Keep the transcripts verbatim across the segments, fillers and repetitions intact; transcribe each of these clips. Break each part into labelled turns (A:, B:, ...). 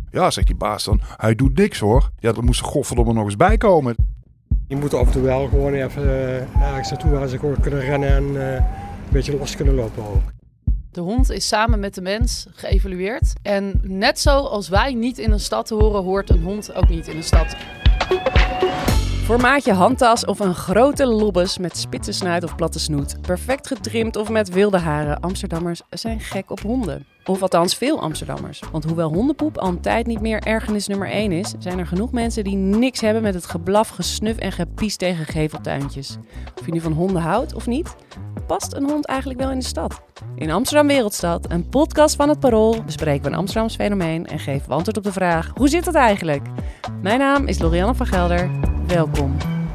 A: Ja, zegt die baas dan, hij doet niks hoor. Ja, er moest er godverdomme nog eens bij komen.
B: Je moet af en toe wel gewoon even uh, ergens naartoe waar ze gewoon kunnen rennen en uh, een beetje los kunnen lopen ook.
C: De hond is samen met de mens geëvolueerd. En net zoals wij niet in een stad horen, hoort een hond ook niet in een stad.
D: Formaatje handtas of een grote lobbes met spitse snuit of platte snoet. Perfect getrimd of met wilde haren. Amsterdammers zijn gek op honden. Of althans veel Amsterdammers. Want hoewel hondenpoep al een tijd niet meer ergernis nummer één is, zijn er genoeg mensen die niks hebben met het geblaf, gesnuf en gepies tegen geveltuintjes. Of je nu van honden houdt of niet, past een hond eigenlijk wel in de stad? In Amsterdam Wereldstad, een podcast van het Parool, bespreken we een Amsterdams fenomeen en geven we antwoord op de vraag: hoe zit het eigenlijk? Mijn naam is Lorianne van Gelder. Welkom.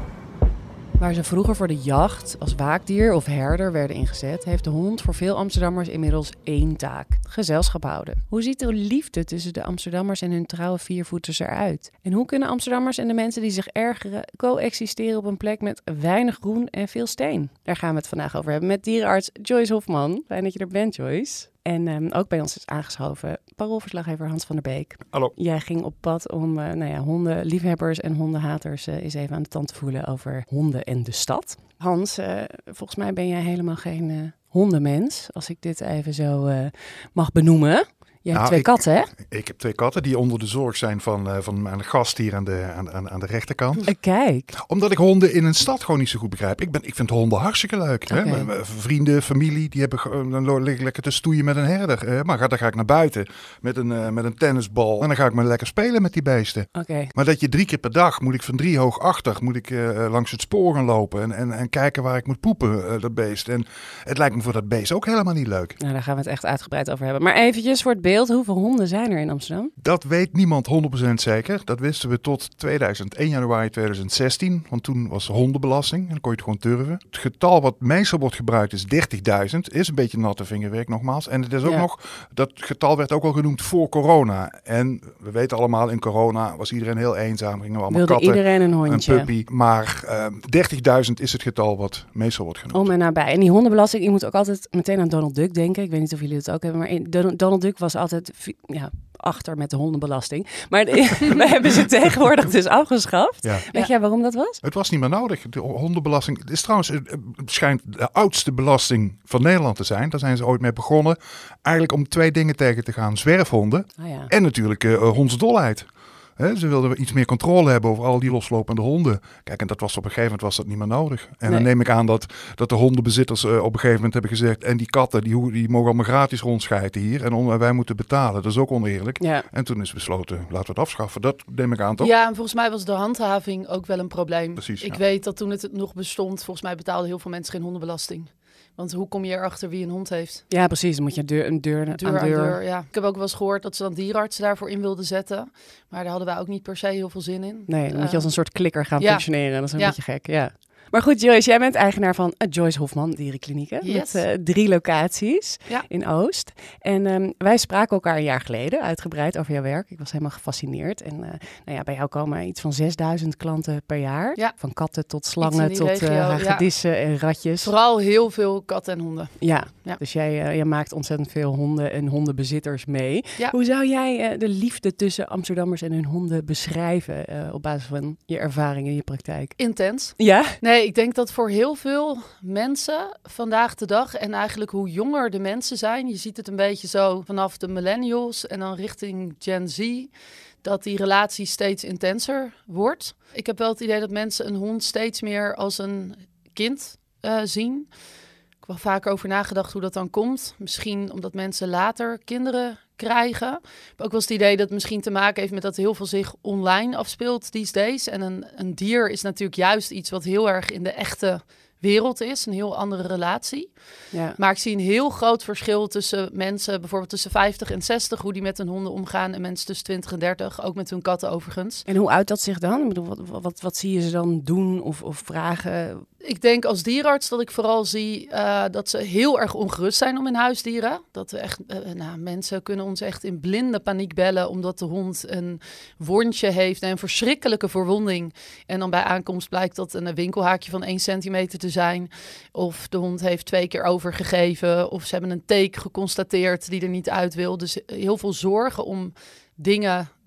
D: Waar ze vroeger voor de jacht als waakdier of herder werden ingezet, heeft de hond voor veel Amsterdammers inmiddels één taak: gezelschap houden. Hoe ziet de liefde tussen de Amsterdammers en hun trouwe viervoeters eruit? En hoe kunnen Amsterdammers en de mensen die zich ergeren coexisteren op een plek met weinig groen en veel steen? Daar gaan we het vandaag over hebben met dierenarts Joyce Hofman. Fijn dat je er bent, Joyce. En um, ook bij ons is aangeschoven paroolverslaggever Hans van der Beek.
A: Hallo. Jij
D: ging op pad om uh, nou ja, hondenliefhebbers en hondenhaters uh, eens even aan de tand te voelen over honden en de stad. Hans, uh, volgens mij ben jij helemaal geen uh, hondenmens, als ik dit even zo uh, mag benoemen. Je hebt
A: nou,
D: twee
A: ik,
D: katten, hè?
A: Ik heb twee katten die onder de zorg zijn van, uh, van mijn gast hier aan de, aan, aan, aan de rechterkant.
D: Uh, kijk.
A: Omdat ik honden in een stad gewoon niet zo goed begrijp. Ik, ben, ik vind honden hartstikke leuk.
D: Okay.
A: Hè? Mijn vrienden, familie, die hebben, dan lig ik lekker te stoeien met een herder. Uh, maar dan ga ik naar buiten met een, uh, met een tennisbal en dan ga ik maar lekker spelen met die beesten.
D: Okay.
A: Maar dat je drie keer per dag, moet ik van drie hoog achter, moet ik uh, langs het spoor gaan lopen en, en, en kijken waar ik moet poepen, uh, dat beest. En het lijkt me voor dat beest ook helemaal niet leuk.
D: Nou, daar gaan we het echt uitgebreid over hebben. Maar eventjes voor het beeld, hoeveel honden zijn er in Amsterdam?
A: Dat weet niemand honderd procent zeker. Dat wisten we tot tweeduizend, één januari tweeduizend zestien. Want toen was de hondenbelasting en dan kon je het gewoon turven. Het getal wat meestal wordt gebruikt is dertigduizend. Is een beetje natte vingerwerk nogmaals. En het is ook ja. nog, dat getal werd ook al genoemd voor corona. En we weten allemaal, in corona was iedereen heel eenzaam. Gingen we allemaal
D: Wilde
A: katten,
D: iedereen een hondje.
A: Een puppy. Maar uh, dertigduizend is het getal wat meestal wordt genoemd.
D: Om en nabij. En die hondenbelasting, je moet ook altijd meteen aan Donald Duck denken. Ik weet niet of jullie het ook hebben. Maar in, Donald Duck was altijd... Ja, achter met de hondenbelasting. Maar we hebben ze tegenwoordig dus afgeschaft. Ja. Weet jij waarom dat was?
A: Het was niet meer nodig. De hondenbelasting het is trouwens, het schijnt de oudste belasting van Nederland te zijn. Daar zijn ze ooit mee begonnen. Eigenlijk om twee dingen tegen te gaan. Zwerfhonden oh ja. en natuurlijk uh, hondsdolheid. He, ze wilden iets meer controle hebben over al die loslopende honden. Kijk, en dat was op een gegeven moment was dat niet meer nodig. En nee. dan neem ik aan dat, dat de hondenbezitters uh, op een gegeven moment hebben gezegd... en die katten, die, die mogen allemaal gratis rondschijten hier. En on, wij moeten betalen. Dat is ook oneerlijk. Ja. En toen is besloten, laten we het afschaffen. Dat neem ik aan, toch?
C: Ja, en volgens mij was de handhaving ook wel een probleem.
A: Precies,
C: ik
A: ja.
C: weet dat toen het nog bestond, volgens mij betaalden heel veel mensen geen hondenbelasting. Want hoe kom je erachter wie een hond heeft?
D: Ja, precies. Dan moet je deur, een deur, deur aan deur.
C: deur. Ja. Ik heb ook wel eens gehoord dat ze dan dierenartsen daarvoor in wilden zetten. Maar daar hadden wij ook niet per se heel veel zin in.
D: Nee, dan
C: uh,
D: moet je als een soort klikker gaan
C: ja.
D: functioneren. Dat is een
C: ja.
D: beetje gek, ja. Maar goed, Joyce, jij bent eigenaar van uh, Joyce Hofman Dierenklinieken.
C: Yes.
D: Met uh, drie locaties
C: ja.
D: in Oost. En um, wij spraken elkaar een jaar geleden uitgebreid over jouw werk. Ik was helemaal gefascineerd. En uh, nou ja, bij jou komen iets van zesduizend klanten per jaar. Ja. Van katten tot slangen tot uh, hagedissen ja. en ratjes.
C: Vooral heel veel katten en honden.
D: Ja, ja. Dus jij, uh, jij maakt ontzettend veel honden en hondenbezitters mee.
C: Ja.
D: Hoe zou jij uh, de liefde tussen Amsterdammers en hun honden beschrijven uh, op basis van je ervaring in je praktijk?
C: Intens.
D: Ja?
C: Nee, ik denk dat voor heel veel mensen vandaag de dag en eigenlijk hoe jonger de mensen zijn, je ziet het een beetje zo vanaf de millennials en dan richting Gen Z, dat die relatie steeds intenser wordt. Ik heb wel het idee dat mensen een hond steeds meer als een kind uh, zien. Ik heb wel vaker over nagedacht hoe dat dan komt. Misschien omdat mensen later kinderen krijgen. Ik heb ook wel eens het idee dat het misschien te maken heeft met dat heel veel zich online afspeelt these days. En een, een dier is natuurlijk juist iets wat heel erg in de echte wereld is. Een heel andere relatie. Ja. Maar ik zie een heel groot verschil tussen mensen, bijvoorbeeld tussen vijftig en zestig, hoe die met hun honden omgaan. En mensen tussen twintig en dertig, ook met hun katten overigens.
D: En hoe uit dat zich dan? Ik bedoel, wat, wat, wat zie je ze dan doen of, of vragen?
C: Ik denk als dierenarts dat ik vooral zie uh, dat ze heel erg ongerust zijn om hun huisdieren. Dat we echt, uh, nou, mensen kunnen ons echt in blinde paniek bellen omdat de hond een wondje heeft en een verschrikkelijke verwonding. En dan bij aankomst blijkt dat een winkelhaakje van één centimeter te zijn. Of de hond heeft twee keer overgegeven. Of ze hebben een teek geconstateerd die er niet uit wil. Dus heel veel zorgen om dingen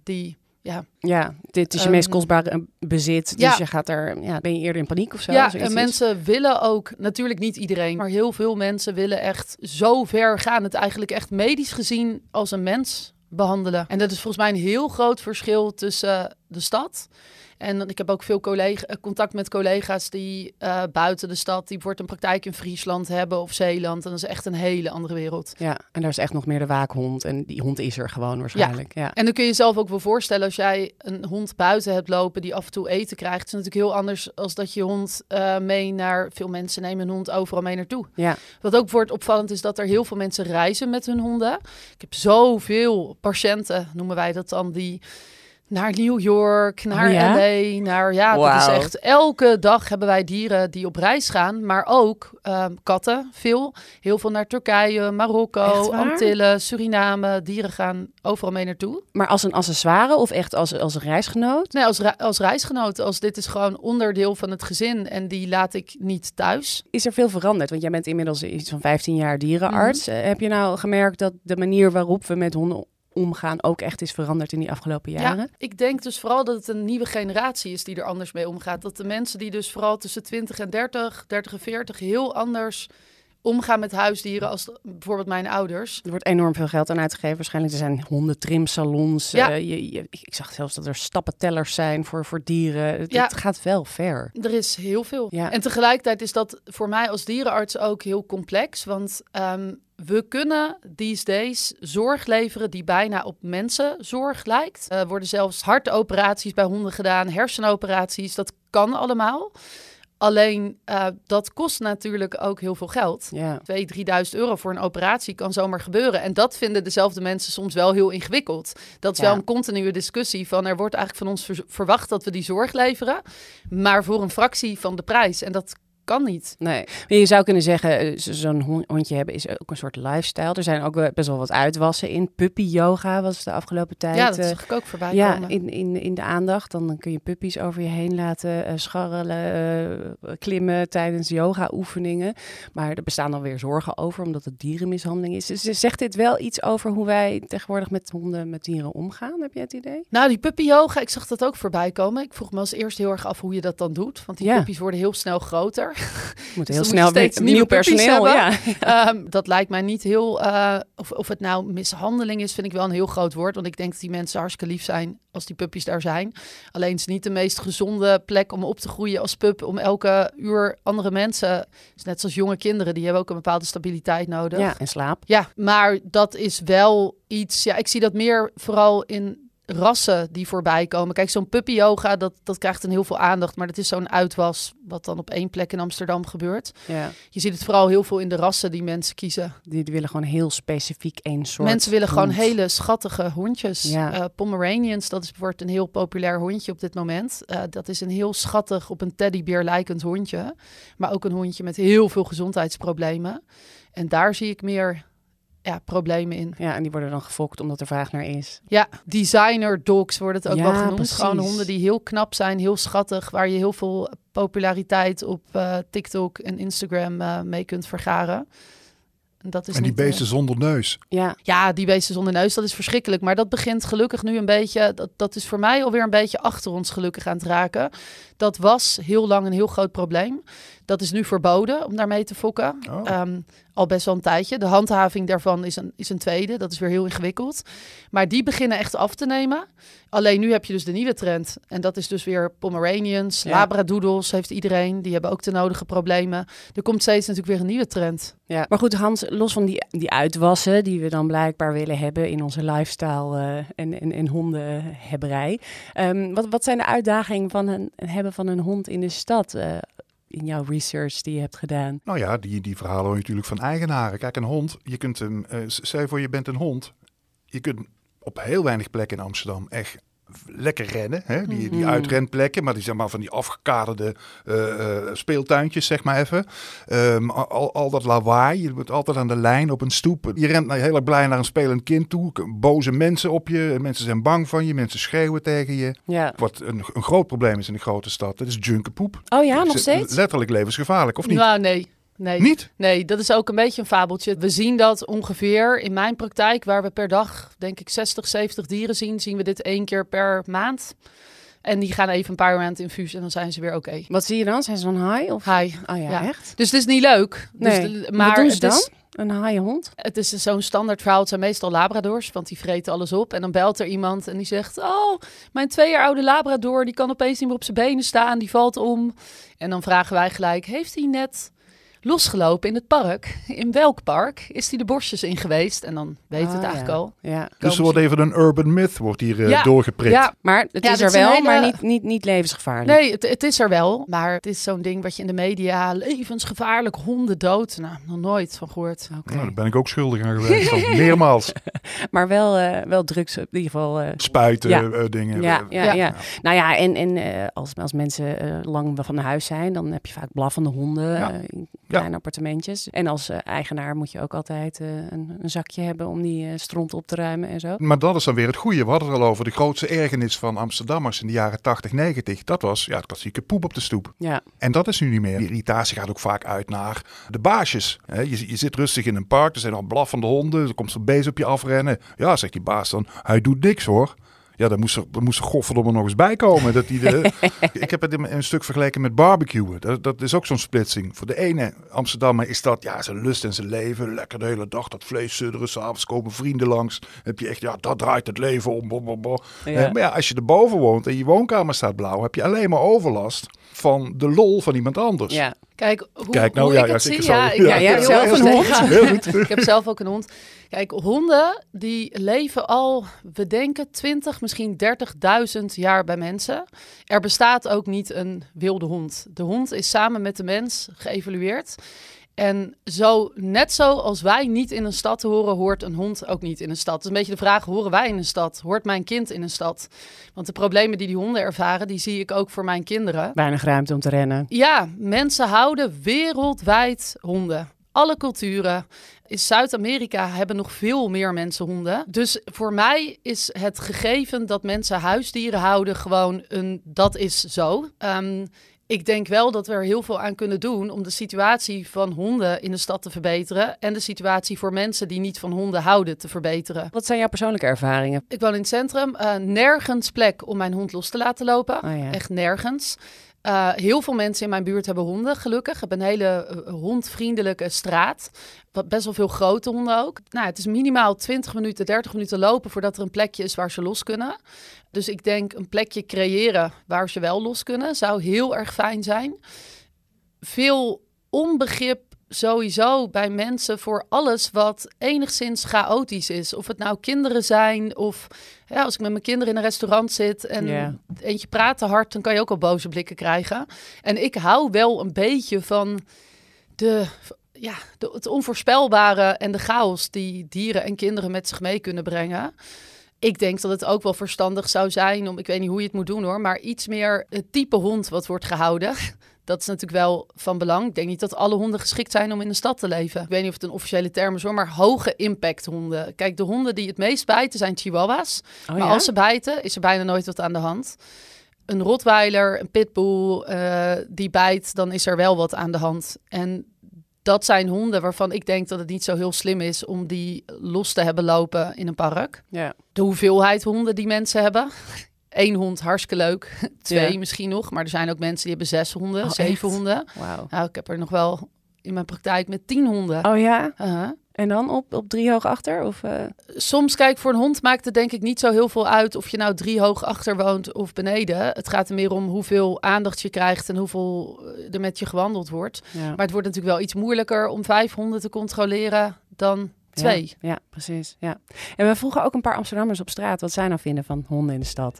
C: die... Ja,
D: ja, dit is je um, meest kostbare bezit. Dus ja. je gaat er, ja, ben je eerder in paniek of zo?
C: Ja, en mensen is. willen ook, natuurlijk niet iedereen, maar heel veel mensen willen echt zo ver gaan. Het eigenlijk echt medisch gezien als een mens behandelen. En dat is volgens mij een heel groot verschil tussen uh, de stad. En ik heb ook veel collega- contact met collega's die uh, buiten de stad, die bijvoorbeeld een praktijk in Friesland hebben of Zeeland. En dat is echt een hele andere wereld.
D: Ja, en daar is echt nog meer de waakhond. En die hond is er gewoon waarschijnlijk. Ja. Ja.
C: En dan kun je jezelf ook wel voorstellen als jij een hond buiten hebt lopen die af en toe eten krijgt. Het is natuurlijk heel anders als dat je hond uh, mee naar... Veel mensen nemen een hond overal mee naartoe.
D: Ja.
C: Wat ook wordt opvallend is dat er heel veel mensen reizen met hun honden. Ik heb zoveel patiënten, noemen wij dat dan, die... Naar New York, naar oh ja? L A, naar ja, wow. Dat is echt elke dag hebben wij dieren die op reis gaan, maar ook um, katten, veel, heel veel naar Turkije, Marokko, Antillen, Suriname, dieren gaan overal mee naartoe.
D: Maar als een accessoire of echt als als een reisgenoot?
C: Nee, als, re- als reisgenoot, als dit is gewoon onderdeel van het gezin en die laat ik niet thuis.
D: Is er veel veranderd? Want jij bent inmiddels iets van vijftien jaar dierenarts. Mm-hmm. Uh, heb je nou gemerkt dat de manier waarop we met honden omgaan ook echt is veranderd in die afgelopen jaren?
C: Ja, ik denk dus vooral dat het een nieuwe generatie is die er anders mee omgaat. Dat de mensen die dus vooral tussen twintig en dertig, dertig en veertig heel anders omgaan met huisdieren als bijvoorbeeld mijn ouders.
D: Er wordt enorm veel geld aan uitgegeven. Waarschijnlijk er zijn hondentrimsalons. Ja. Uh, je, je, ik zag zelfs dat er stappentellers zijn voor, voor dieren. Het, ja. het gaat wel ver.
C: Er is heel veel.
D: Ja.
C: En tegelijkertijd is dat voor mij als dierenarts ook heel complex. Want um, we kunnen these days zorg leveren die bijna op mensenzorg lijkt. Er uh, worden zelfs hartoperaties bij honden gedaan, hersenoperaties. Dat kan allemaal. Alleen uh, dat kost natuurlijk ook heel veel geld.
D: Ja.
C: tweeduizend, drieduizend euro voor een operatie kan zomaar gebeuren. En dat vinden dezelfde mensen soms wel heel ingewikkeld. Dat is ja. wel een continue discussie van er wordt eigenlijk van ons ver- verwacht dat we die zorg leveren. Maar voor een fractie van de prijs. En dat kan niet.
D: Nee. Maar je zou kunnen zeggen, zo'n hondje hebben is ook een soort lifestyle. Er zijn ook best wel wat uitwassen in. Puppy yoga was de afgelopen tijd.
C: Ja, dat zag ik ook voorbij
D: ja,
C: komen.
D: In, in, in de aandacht. Dan kun je puppies over je heen laten uh, scharrelen, uh, klimmen tijdens yoga-oefeningen. Maar er bestaan dan weer zorgen over, omdat het dierenmishandeling is. Dus zegt dit wel iets over hoe wij tegenwoordig met honden, met dieren omgaan? Heb jij het idee?
C: Nou, die puppy yoga, ik zag dat ook voorbij komen. Ik vroeg me als eerst heel erg af hoe je dat dan doet. Want die ja. puppies worden heel snel groter.
D: Moet heel dus snel steeds nieuw personeel. Ja.
C: Um, dat lijkt mij niet heel. Uh, of, of het nou mishandeling is, vind ik wel een heel groot woord. Want ik denk dat die mensen hartstikke lief zijn als die puppies daar zijn. Alleen het is niet de meest gezonde plek om op te groeien als pup. Om elke uur andere mensen, dus net zoals jonge kinderen, die hebben ook een bepaalde stabiliteit nodig.
D: Ja, en slaap.
C: Ja, maar dat is wel iets. Ja, ik zie dat meer vooral in rassen die voorbij komen. Kijk, zo'n puppy yoga, dat, dat krijgt dan heel veel aandacht. Maar dat is zo'n uitwas wat dan op één plek in Amsterdam gebeurt.
D: Ja.
C: Je ziet het vooral heel veel in de rassen die mensen kiezen.
D: Die, die willen gewoon heel specifiek één soort
C: Mensen willen
D: hond.
C: gewoon hele schattige hondjes.
D: Ja.
C: Uh, Pomeranians, dat is wordt een heel populair hondje op dit moment. Uh, dat is een heel schattig, op een teddybeer lijkend hondje. Maar ook een hondje met heel veel gezondheidsproblemen. En daar zie ik meer ja, problemen in.
D: Ja, en die worden dan gefokt omdat er vraag naar is.
C: Ja, designer dogs wordt het ook
D: ja,
C: wel genoemd.
D: Precies.
C: Gewoon honden die heel knap zijn, heel schattig, waar je heel veel populariteit op uh, TikTok en Instagram uh, mee kunt vergaren. En, dat is
A: en die
C: niet,
A: beesten uh... zonder neus.
C: Ja. ja, die beesten zonder neus, dat is verschrikkelijk. Maar dat begint gelukkig nu een beetje, dat, dat is voor mij alweer een beetje achter ons gelukkig aan het raken. Dat was heel lang een heel groot probleem. Dat is nu verboden om daarmee te fokken. Oh. Um, al best wel een tijdje. De handhaving daarvan is een, is een tweede. Dat is weer heel ingewikkeld. Maar die beginnen echt af te nemen. Alleen nu heb je dus de nieuwe trend. En dat is dus weer Pomeranians, ja. Labradoodles heeft iedereen. Die hebben ook de nodige problemen. Er komt steeds natuurlijk weer een nieuwe trend.
D: Ja, maar goed, Hans, los van die, die uitwassen die we dan blijkbaar willen hebben in onze lifestyle uh, en, en, en hondenhebberij. Um, wat, wat zijn de uitdagingen van een, hebben van een hond in de stad? Uh, in jouw research die je hebt gedaan?
A: Nou ja, die, die verhalen hoor je natuurlijk van eigenaren. Kijk, een hond, je kunt hem, uh, stel je voor je bent een hond. Je kunt op heel weinig plekken in Amsterdam echt lekker rennen. Hè? Die, die uitrenplekken, maar die zijn maar van die afgekaderde uh, uh, speeltuintjes, zeg maar even. Um, al, al dat lawaai, je moet altijd aan de lijn op een stoep. Je rent nou heel erg blij naar een spelend kind toe. Boze mensen op je, mensen zijn bang van je, mensen schreeuwen tegen je.
D: Ja.
A: Wat een, een groot probleem is in de grote stad, dat is junkenpoep.
D: Oh ja, nog steeds?
A: Letterlijk levensgevaarlijk, of niet?
C: Nou, nee. Nee.
A: Niet?
C: Nee, dat is ook een beetje een fabeltje. We zien dat ongeveer in mijn praktijk, waar we per dag, denk ik, zestig, zeventig dieren zien, zien we dit één keer per maand. En die gaan even een paar maanden infuus en dan zijn ze weer oké. Okay.
D: Wat zie je dan? Zijn ze dan haai? Of?
C: Haai.
D: Oh ja, ja, echt?
C: Dus het is niet leuk.
D: Nee.
C: Dus de,
D: maar wat doen ze dan?
C: Is,
D: een haaienhond?
C: Het is zo'n standaard verhaal. Het zijn meestal labradors, want die vreten alles op. En dan belt er iemand en die zegt, oh, mijn twee jaar oude labrador, die kan opeens niet meer op zijn benen staan, die valt om. En dan vragen wij gelijk, heeft hij net losgelopen in het park? In welk park? Is hij de bosjes in geweest? En dan weet ah, het eigenlijk
D: ja.
C: al.
D: Ja.
A: Dus er wordt even een urban myth wordt hier uh,
C: ja.
A: doorgeprikt.
C: Ja.
D: Maar het
C: ja,
D: is er wel, hele... maar niet, niet, niet levensgevaarlijk.
C: Nee, het, het is er wel. Maar het is zo'n ding wat je in de media, levensgevaarlijk, honden dood. Nou, nog nooit van gehoord.
D: Okay.
A: Nou, daar ben ik ook schuldig aan geweest. Al meermaals.
D: Maar wel, uh, wel drugs in ieder geval. Uh...
A: Spuiten,
D: ja.
A: uh, dingen.
D: Ja, ja, ja. ja. Nou ja, en, en uh, als, als mensen uh, lang van huis zijn, dan heb je vaak blaffende honden ja. uh, in kleine ja. appartementjes. En als uh, eigenaar moet je ook altijd uh, een, een zakje hebben om die uh, stront op te ruimen en zo.
A: Maar dat is dan weer het goede. We hadden het al over de grootste ergernis van Amsterdammers in de jaren tachtig, negentig. Dat was ja, het klassieke poep op de stoep.
D: Ja.
A: En dat is nu niet meer. Die irritatie gaat ook vaak uit naar de baasjes. He, je, je zit rustig in een park, er zijn al blaffende honden, er komt zo'n beest op je afrennen. Ja, zegt die baas dan, hij doet niks hoor. Ja, daar moest er, daar moest er godverdomme nog eens bij komen. Dat die de, ik heb het in een stuk vergeleken met barbecuen. Dat, dat is ook zo'n splitsing. Voor de ene Amsterdammer is dat ja, zijn lust en zijn leven. Lekker de hele dag dat vlees sudderen. 's Avonds komen vrienden langs. Dan heb je echt, ja, dat draait het leven om. Bo, bo, bo. Ja. Eh, maar ja, als je erboven woont en je woonkamer staat blauw, heb je alleen maar overlast van de lol van iemand anders.
D: Ja.
C: Kijk, hoe,
A: Kijk, nou,
C: hoe
A: ja,
C: ik
A: ja,
C: het zie,
A: ik
C: ja, ik,
D: ja, ja, jij hebt zelf een hond.
C: Ik heb zelf ook een hond. Kijk, honden die leven al, we denken twintig, misschien dertigduizend jaar bij mensen. Er bestaat ook niet een wilde hond. De hond is samen met de mens geëvolueerd. En zo, net zo als wij niet in een stad horen, hoort een hond ook niet in een stad. Het is een beetje de vraag, horen wij in een stad? Hoort mijn kind in een stad? Want de problemen die die honden ervaren, die zie ik ook voor mijn kinderen.
D: Weinig ruimte om te rennen.
C: Ja, mensen houden wereldwijd honden. Alle culturen. In Zuid-Amerika hebben nog veel meer mensen honden. Dus voor mij is het gegeven dat mensen huisdieren houden gewoon een, dat is zo. Um, Ik denk wel dat we er heel veel aan kunnen doen om de situatie van honden in de stad te verbeteren. En de situatie voor mensen die niet van honden houden te verbeteren.
D: Wat zijn jouw persoonlijke ervaringen?
C: Ik woon in het centrum. Uh, nergens plek om mijn hond los te laten lopen.
D: Oh ja.
C: Echt nergens. Uh, heel veel mensen in mijn buurt hebben honden, gelukkig. Ik heb een hele uh, hondvriendelijke straat. Wat best wel veel grote honden ook. Nou, het is minimaal twintig minuten, dertig minuten lopen voordat er een plekje is waar ze los kunnen. Dus ik denk een plekje creëren waar ze wel los kunnen zou heel erg fijn zijn. Veel onbegrip sowieso bij mensen voor alles wat enigszins chaotisch is. Of het nou kinderen zijn of ja, als ik met mijn kinderen in een restaurant zit en yeah. eentje praat te hard, dan kan je ook al boze blikken krijgen. En ik hou wel een beetje van de, ja, de, het onvoorspelbare en de chaos die dieren en kinderen met zich mee kunnen brengen. Ik denk dat het ook wel verstandig zou zijn om, ik weet niet hoe je het moet doen hoor, maar iets meer het type hond wat wordt gehouden. Dat is natuurlijk wel van belang. Ik denk niet dat alle honden geschikt zijn om in de stad te leven. Ik weet niet of het een officiële term is hoor, maar hoge impact honden. Kijk, de honden die het meest bijten zijn chihuahuas. Oh, maar ja? als ze bijten, is er bijna nooit wat aan de hand. Een rottweiler, een pitbull, uh, die bijt, dan is er wel wat aan de hand. En dat zijn honden waarvan ik denk dat het niet zo heel slim is om die los te hebben lopen in een park.
D: Ja.
C: De hoeveelheid honden die mensen hebben. Eén hond, hartstikke leuk. Twee ja. misschien nog. Maar er zijn ook mensen die hebben zes honden, oh, zeven echt? honden.
D: Wow.
C: Nou, ik heb er nog wel in mijn praktijk met tien honden.
D: Oh ja?
C: Uh-huh.
D: En dan op, op drie hoog achter? Of, uh...
C: Soms, kijk, voor een hond maakt het denk ik niet zo heel veel uit of je nou drie hoog achter woont of beneden. Het gaat er meer om hoeveel aandacht je krijgt en hoeveel er met je gewandeld wordt. Ja. Maar het wordt natuurlijk wel iets moeilijker om vijf honden te controleren dan twee.
D: Ja, ja, precies. Ja. En we vroegen ook een paar Amsterdammers op straat wat zij nou vinden van honden in de stad.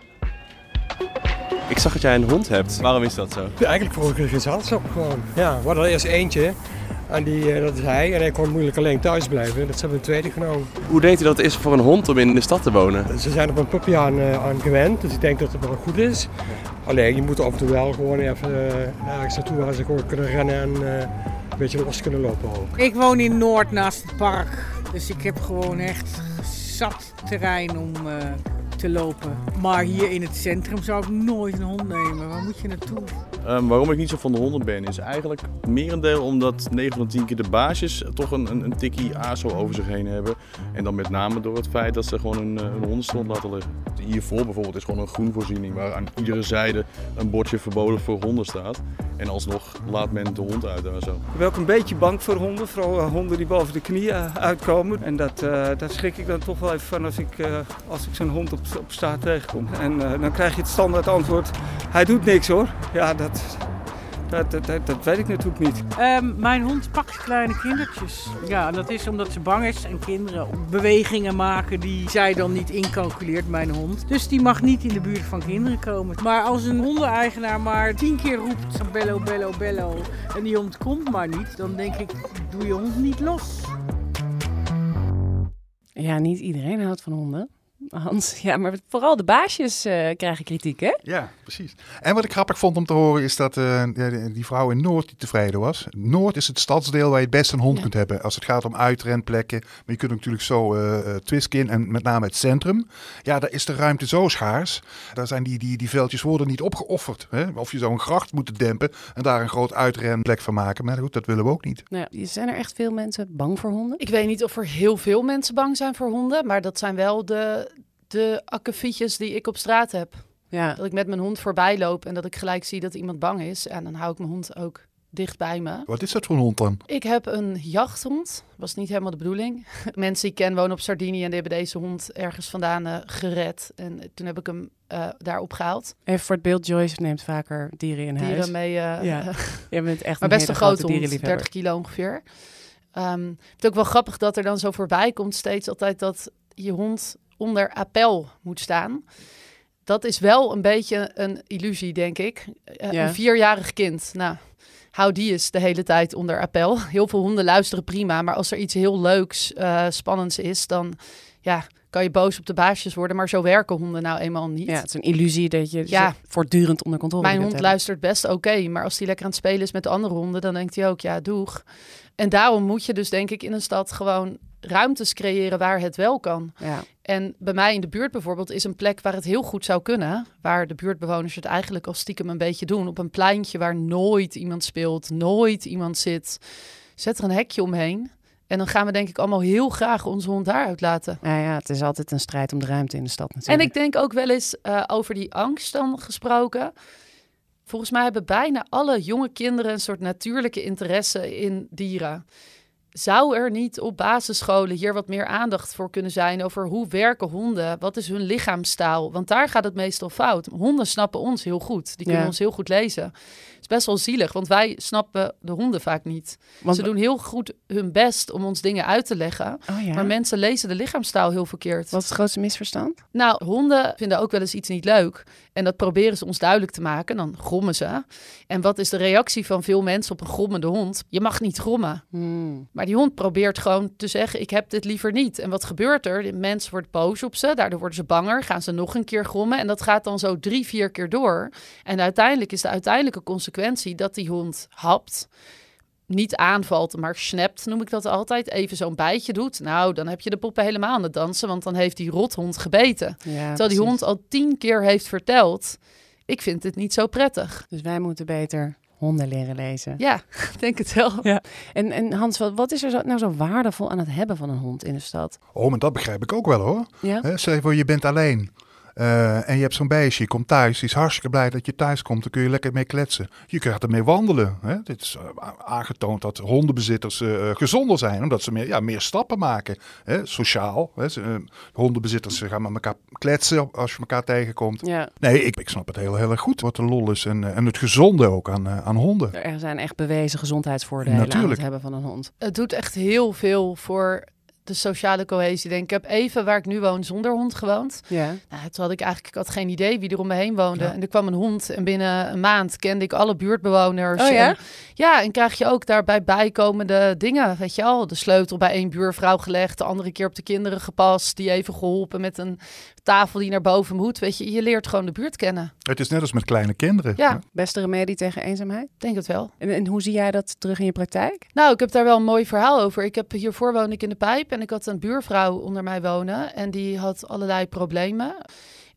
E: Ik zag dat jij een hond hebt. Waarom is dat zo?
B: Ja, eigenlijk voor een gezelschap gewoon. Ja, we hadden er eerst eentje. En die, dat is hij. En hij kon moeilijk alleen thuis blijven. Dat hebben we een tweede genomen.
E: Hoe denkt u dat het is voor een hond om in de stad te wonen?
B: Ze zijn op een puppy aan, aan gewend. Dus ik denk dat het wel goed is. Alleen, je moet af en toe wel gewoon even uh, ergens naartoe waar ze gewoon kunnen rennen en uh, een beetje los kunnen lopen ook.
F: Ik woon in Noord naast het park. Dus ik heb gewoon echt zat terrein om uh, te lopen. Maar hier in het centrum zou ik nooit een hond nemen. Waar moet je naartoe?
E: Um, waarom ik niet zo van de honden ben, is eigenlijk merendeel omdat negen van tien keer de baasjes toch een, een, een tikkie A S O over zich heen hebben. En dan met name door het feit dat ze gewoon een, een hondenstront laten liggen. Hiervoor bijvoorbeeld is gewoon een groenvoorziening waar aan iedere zijde een bordje verboden voor honden staat. En alsnog laat men de hond uit daar zo.
G: Ik ben ook een beetje bang voor honden, vooral honden die boven de knieën uitkomen. En dat, uh, daar schrik ik dan toch wel even van als ik, uh, als ik zo'n hond op, op straat tegenkom. En uh, dan krijg je het standaard antwoord, hij doet niks hoor. Ja, dat, dat, dat, dat, dat weet ik natuurlijk niet.
F: Um, mijn hond pakt kleine kindertjes. Ja, dat is omdat ze bang is en kinderen bewegingen maken die zij dan niet incalculeert, mijn hond. Dus die mag niet in de buurt van kinderen komen. Maar als een hondeneigenaar maar tien keer roept, bello, bello, bello, en die hond komt maar niet, dan denk ik, doe je hond niet los.
D: Ja, niet iedereen houdt van honden. Hans, ja, maar vooral de baasjes uh, krijgen kritiek, hè?
A: Ja, precies. En wat ik grappig vond om te horen is dat uh, die vrouw in Noord die tevreden was. Noord is het stadsdeel waar je het best een hond ja. kunt hebben als het gaat om uitrenplekken. Maar je kunt natuurlijk zo uh, Twiskin en met name het centrum. Ja, daar is de ruimte zo schaars. Daar zijn die, die, die veldjes worden niet opgeofferd. Hè? Of je zou een gracht moeten dempen en daar een groot uitrenplek van maken. Maar goed, dat willen we ook niet.
D: Nou ja, zijn er echt veel mensen bang voor honden?
C: Ik weet niet of er heel veel mensen bang zijn voor honden, maar dat zijn wel de... de akkefietjes die ik op straat heb. Ja. Dat ik met mijn hond voorbij loop en dat ik gelijk zie dat iemand bang is. En dan hou ik mijn hond ook dicht bij me.
A: Wat is dat voor een hond dan?
C: Ik heb een jachthond. Was niet helemaal de bedoeling. Mensen die ik ken wonen op Sardinië en die hebben deze hond ergens vandaan uh, gered. En toen heb ik hem uh, daar opgehaald.
D: Even voor het beeld, Joyce neemt vaker dieren in
C: dieren
D: huis.
C: mee. Uh,
D: ja. Je bent echt
C: maar
D: een
C: best een grote
D: hond,
C: dertig kilo ongeveer. Um, het is ook wel grappig dat er dan zo voorbij komt steeds altijd dat je hond onder appel moet staan. Dat is wel een beetje een illusie, denk ik. Uh, ja. Een vierjarig kind, nou, hou die eens de hele tijd onder appel. Heel veel honden luisteren prima, maar als er iets heel leuks, uh, spannends is, dan ja, kan je boos op de baasjes worden. Maar zo werken honden nou eenmaal niet.
D: Ja, het is een illusie dat je ja. voortdurend onder controle
C: Mijn
D: kunt
C: hond
D: hebben.
C: luistert best oké, okay, maar als die lekker aan het spelen is met de andere honden, dan denkt hij ook, ja, doeg. En daarom moet je dus, denk ik, in een stad gewoon ruimtes creëren waar het wel kan. Ja. En bij mij in de buurt bijvoorbeeld is een plek waar het heel goed zou kunnen, waar de buurtbewoners het eigenlijk al stiekem een beetje doen, op een pleintje waar nooit iemand speelt, nooit iemand zit. Zet er een hekje omheen en dan gaan we denk ik allemaal heel graag onze hond daaruit laten.
D: Ja, ja, het is altijd een strijd om de ruimte in de stad natuurlijk.
C: En ik denk ook wel eens uh, over die angst dan gesproken. Volgens mij hebben bijna alle jonge kinderen een soort natuurlijke interesse in dieren. Zou er niet op basisscholen hier wat meer aandacht voor kunnen zijn over hoe werken honden? Wat is hun lichaamstaal? Want daar gaat het meestal fout. Honden snappen ons heel goed. Die kunnen ja. ons heel goed lezen. Het is best wel zielig, want wij snappen de honden vaak niet. Want... Ze doen heel goed hun best om ons dingen uit te leggen. Oh ja? Maar mensen lezen de lichaamstaal heel verkeerd.
D: Wat is het grootste misverstand?
C: Nou, honden vinden ook wel eens iets niet leuk. En dat proberen ze ons duidelijk te maken. Dan grommen ze. En wat is de reactie van veel mensen op een grommende hond? Je mag niet grommen. Hmm. Maar die hond probeert gewoon te zeggen, ik heb dit liever niet. En wat gebeurt er? De mens wordt boos op ze. Daardoor worden ze banger. Gaan ze nog een keer grommen. En dat gaat dan zo drie, vier keer door. En uiteindelijk is de uiteindelijke consequentie dat die hond hapt. Niet aanvalt, maar snapt, noem ik dat altijd. Even zo'n bijtje doet. Nou, dan heb je de poppen helemaal aan het dansen. Want dan heeft die rothond gebeten. Ja, terwijl precies. die hond al tien keer heeft verteld, ik vind het niet zo prettig.
D: Dus wij moeten beter honden leren lezen.
C: Ja, ik denk het wel.
D: Ja. En, en Hans, wat, wat is er zo, nou zo waardevol aan het hebben van een hond in de stad?
A: Oh, maar dat begrijp ik ook wel hoor.
D: Ja?
A: He, stel je voor, je bent alleen. Uh, en je hebt zo'n beestje, je komt thuis, die is hartstikke blij dat je thuis komt, dan kun je lekker mee kletsen. Je kunt ermee wandelen. Hè? Dit is uh, aangetoond dat hondenbezitters uh, gezonder zijn, omdat ze meer, ja, meer stappen maken. Hè? Sociaal. Hè? Ze, uh, hondenbezitters gaan met elkaar kletsen als je elkaar tegenkomt. Ja. Nee, ik, ik snap het heel, heel erg goed wat de lol is en, uh, en het gezonde ook aan, uh, aan honden.
D: Er zijn echt bewezen gezondheidsvoordelen Natuurlijk. aan het hebben van een hond.
C: Het doet echt heel veel voor de sociale cohesie, denk ik. Ik heb even waar ik nu woon zonder hond gewoond. Ja. Nou, toen had ik eigenlijk, ik had geen idee wie er om me heen woonde. Ja. En er kwam een hond en binnen een maand kende ik alle buurtbewoners.
D: Oh ja?
C: En, ja, en krijg je ook daarbij bijkomende dingen, weet je al. De sleutel bij één buurvrouw gelegd, de andere keer op de kinderen gepast, die even geholpen met een tafel die naar boven moet. Weet je, je leert gewoon de buurt kennen.
A: Het is net als met kleine kinderen.
C: Ja.
D: Beste remedie tegen eenzaamheid?
C: Denk het wel.
D: En, en hoe zie jij dat terug in je praktijk?
C: Nou, ik heb daar wel een mooi verhaal over. Ik heb hiervoor woonde ik in de Pijp en ik had een buurvrouw onder mij wonen en die had allerlei problemen.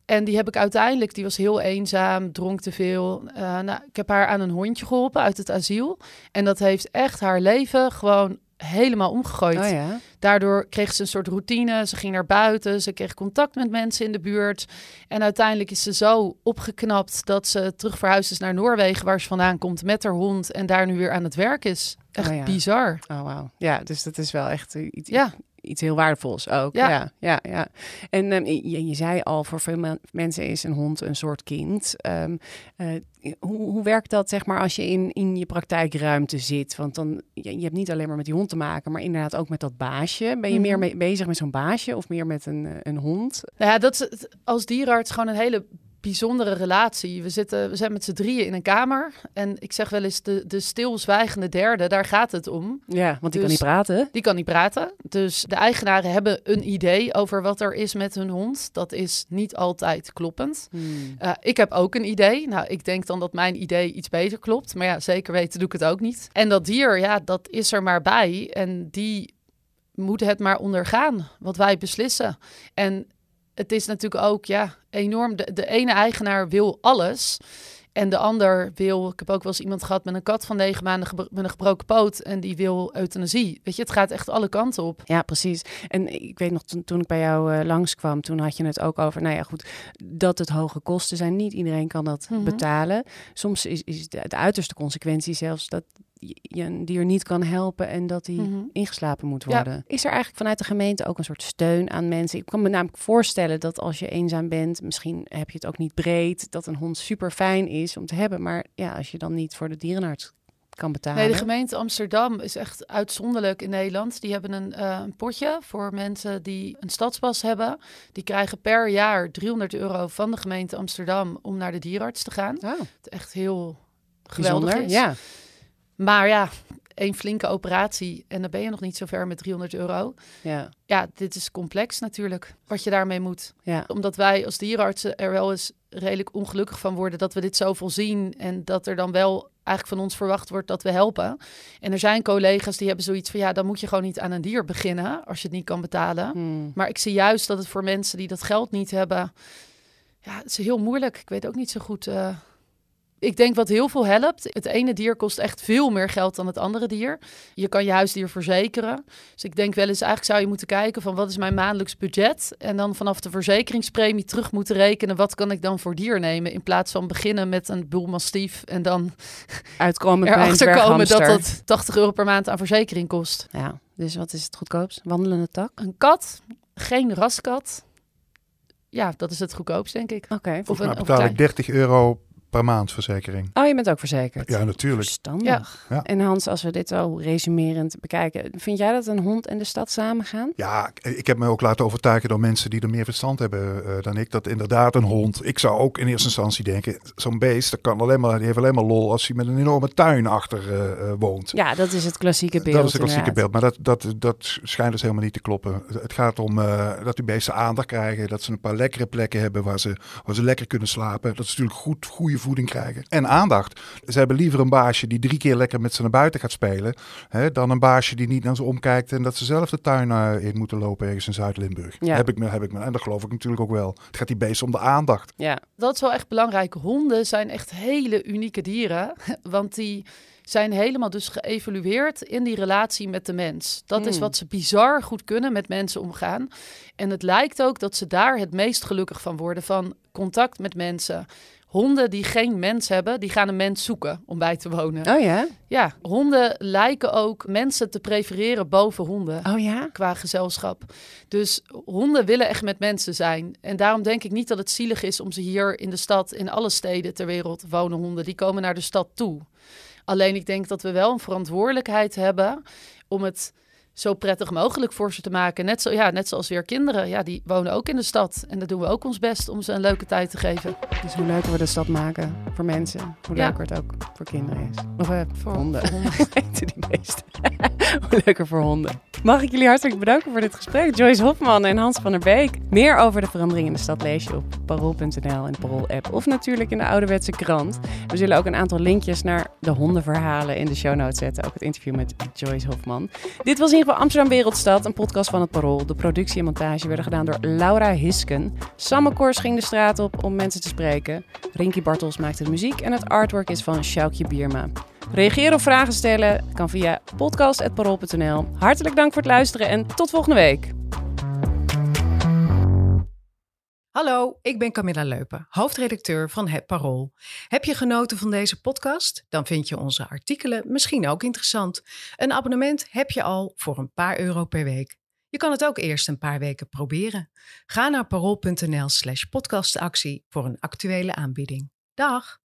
C: En die heb ik uiteindelijk, die was heel eenzaam, dronk te veel. Uh, nou, ik heb haar aan een hondje geholpen uit het asiel. En dat heeft echt haar leven gewoon helemaal omgegooid.
D: Oh ja.
C: Daardoor kreeg ze een soort routine. Ze ging naar buiten, ze kreeg contact met mensen in de buurt. En uiteindelijk is ze zo opgeknapt dat ze terug verhuisd is naar Noorwegen, waar ze vandaan komt met haar hond en daar nu weer aan het werk is. Echt
D: oh ja.
C: bizar.
D: Oh wauw. Ja, dus dat is wel echt iets,
C: ja.
D: iets heel waardevols ook.
C: Ja,
D: ja, ja. ja. En um, je, je zei al, voor veel men- mensen is een hond een soort kind. Um, uh, hoe, hoe werkt dat, zeg maar, als je in, in je praktijkruimte zit? Want dan, je, je hebt niet alleen maar met die hond te maken, maar inderdaad ook met dat baasje. Ben je mm-hmm. meer mee, bezig met zo'n baasje of meer met een, een hond?
C: Nou ja, dat is het, als dierenarts gewoon een hele bijzondere relatie. We, zitten, we zijn met z'n drieën in een kamer. En ik zeg wel eens de, de stilzwijgende derde, daar gaat het om.
D: Ja, want die
C: dus,
D: kan niet praten.
C: Die kan niet praten. Dus de eigenaren hebben een idee over wat er is met hun hond. Dat is niet altijd kloppend. Hmm. Uh, ik heb ook een idee. Nou, ik denk dan dat mijn idee iets beter klopt. Maar ja, zeker weten doe ik het ook niet. En dat dier, ja, dat is er maar bij. En die moet het maar ondergaan, wat wij beslissen. En het is natuurlijk ook, ja, enorm. De, de ene eigenaar wil alles. En de ander wil... Ik heb ook wel eens iemand gehad met een kat van negen maanden gebro- met een gebroken poot. En die wil euthanasie. Weet je, het gaat echt alle kanten op.
D: Ja, precies. En ik weet nog, toen, toen ik bij jou uh, langskwam, toen had je het ook over, nou ja, goed, dat het hoge kosten zijn. Niet iedereen kan dat mm-hmm. betalen. Soms is, is de, de uiterste consequentie zelfs dat je een dier niet kan helpen en dat die mm-hmm. ingeslapen moet worden. Ja. Is er eigenlijk vanuit de gemeente ook een soort steun aan mensen? Ik kan me namelijk voorstellen dat als je eenzaam bent, misschien heb je het ook niet breed, dat een hond super fijn is om te hebben, maar ja, als je dan niet voor de dierenarts kan betalen.
C: Nee, de gemeente Amsterdam is echt uitzonderlijk in Nederland. Die hebben een, uh, een potje voor mensen die een stadspas hebben. Die krijgen per jaar driehonderd euro van de gemeente Amsterdam om naar de dierenarts te gaan. Oh. Het echt heel geweldig
D: bijzonder,
C: is.
D: Ja.
C: Maar ja, één flinke operatie en dan ben je nog niet zo ver met driehonderd euro.
D: Ja.
C: Ja, dit is complex natuurlijk, wat je daarmee moet.
D: Ja.
C: Omdat wij als dierenartsen er wel eens redelijk ongelukkig van worden dat we dit zoveel zien en dat er dan wel eigenlijk van ons verwacht wordt dat we helpen. En er zijn collega's die hebben zoiets van, ja, dan moet je gewoon niet aan een dier beginnen als je het niet kan betalen. Hmm. Maar ik zie juist dat het voor mensen die dat geld niet hebben, ja, het is heel moeilijk. Ik weet ook niet zo goed. Uh, Ik denk wat heel veel helpt. Het ene dier kost echt veel meer geld dan het andere dier. Je kan je huisdier verzekeren. Dus ik denk wel eens, eigenlijk zou je moeten kijken van wat is mijn maandelijks budget? En dan vanaf de verzekeringspremie terug moeten rekenen. Wat kan ik dan voor dier nemen? In plaats van beginnen met een bull mastief en dan
D: uitkomen
C: erachter komen dat dat tachtig euro per maand aan verzekering kost.
D: Ja, dus wat is het goedkoopst? Wandelende tak?
C: Een kat, geen raskat. Ja, dat is het goedkoopst, denk ik.
D: Oké. Okay.
A: Of nou, betaal ik dertig euro per maand verzekering.
D: Oh, je bent ook verzekerd?
A: Ja, natuurlijk.
D: Verstandig. Ja. En Hans, als we dit zo resumerend bekijken, vind jij dat een hond en de stad samen gaan?
A: Ja, ik heb me ook laten overtuigen door mensen die er meer verstand hebben uh, dan ik, dat inderdaad een hond, ik zou ook in eerste instantie denken, zo'n beest, dat kan alleen maar, die heeft alleen maar lol als hij met een enorme tuin achter uh, woont.
D: Ja, dat is het klassieke beeld.
A: Dat is het klassieke beeld, maar dat, dat, dat schijnt dus helemaal niet te kloppen. Het gaat om uh, dat die beesten aandacht krijgen, dat ze een paar lekkere plekken hebben waar ze, waar ze lekker kunnen slapen. Dat is natuurlijk goed, goede voeding krijgen. En aandacht. Ze hebben liever een baasje die drie keer lekker met ze naar buiten gaat spelen, hè, dan een baasje die niet naar ze omkijkt en dat ze zelf de tuin uh, in moeten lopen ergens in Zuid-Limburg. Ja. Heb ik me, heb ik me, en dat geloof ik natuurlijk ook wel. Het gaat die beesten om de aandacht.
C: Ja, dat is wel echt belangrijk. Honden zijn echt hele unieke dieren, want die zijn helemaal dus geëvolueerd in die relatie met de mens. Dat mm. is wat ze bizar goed kunnen met mensen omgaan. En het lijkt ook dat ze daar het meest gelukkig van worden, van contact met mensen. Honden die geen mens hebben, die gaan een mens zoeken om bij te wonen.
D: Oh ja?
C: Ja, honden lijken ook mensen te prefereren boven honden.
D: Oh ja?
C: Qua gezelschap. Dus honden willen echt met mensen zijn. En daarom denk ik niet dat het zielig is om ze hier in de stad, in alle steden ter wereld wonen honden. Die komen naar de stad toe. Alleen ik denk dat we wel een verantwoordelijkheid hebben om het zo prettig mogelijk voor ze te maken. Net, zo, ja, net zoals weer kinderen. Ja, die wonen ook in de stad. En dan doen we ook ons best om ze een leuke tijd te geven.
D: Dus hoe leuker we de stad maken voor mensen, hoe ja. leuker het ook voor kinderen is. Of uh, voor honden. Voor honden. die beesten. Hoe leuker voor honden. Mag ik jullie hartelijk bedanken voor dit gesprek. Joyce Hofman en Hans van der Beek. Meer over de verandering in de stad lees je op parool punt n l en de Parool-app. Of natuurlijk in de ouderwetse krant. We zullen ook een aantal linkjes naar de hondenverhalen in de show notes zetten. Ook het interview met Joyce Hofman. Dit was in ieder geval Amsterdam Wereldstad, een podcast van het Parool. De productie en montage werden gedaan door Laura Hisken. Samme Kors ging de straat op om mensen te spreken. Rinky Bartels maakte de muziek en het artwork is van Sjoukje Bierma. Reageren of vragen stellen kan via podcast punt parool punt n l. Hartelijk dank voor het luisteren en tot volgende week.
H: Hallo, ik ben Camilla Leupen, hoofdredacteur van Het Parool. Heb je genoten van deze podcast? Dan vind je onze artikelen misschien ook interessant. Een abonnement heb je al voor een paar euro per week. Je kan het ook eerst een paar weken proberen. Ga naar parool punt n l slash podcastactie voor een actuele aanbieding. Dag!